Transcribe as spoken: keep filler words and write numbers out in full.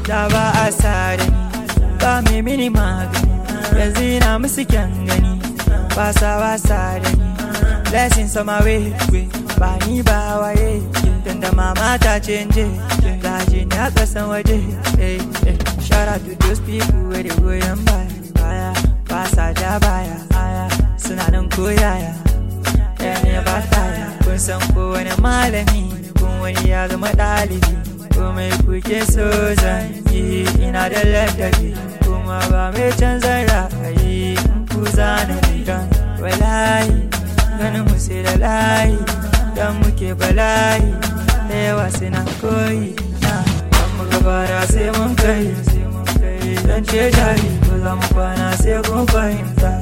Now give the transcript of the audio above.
da ba a sa da ni ba mai mini magani yanzu ina musu kyan gani ba sa ba sa da ni blessings on my way ba ni ba waye tun da mama ta canje gaji ni a kasan waje shout out to those people where they goyon baya ba sa ja baya suna nan koyaya ne ba taya kun san kowane malami kun wani ya zama ɗalibi komai kuke so zan yi ina da ladabi kuma ba mai canza ra'ayi ku zana rigan walayi ganin mu sai da layi dan muke balayi da yawa suna koyi na dan mu gabara sai mun kai dan ce jari ko za mu kwana sai kun fahimta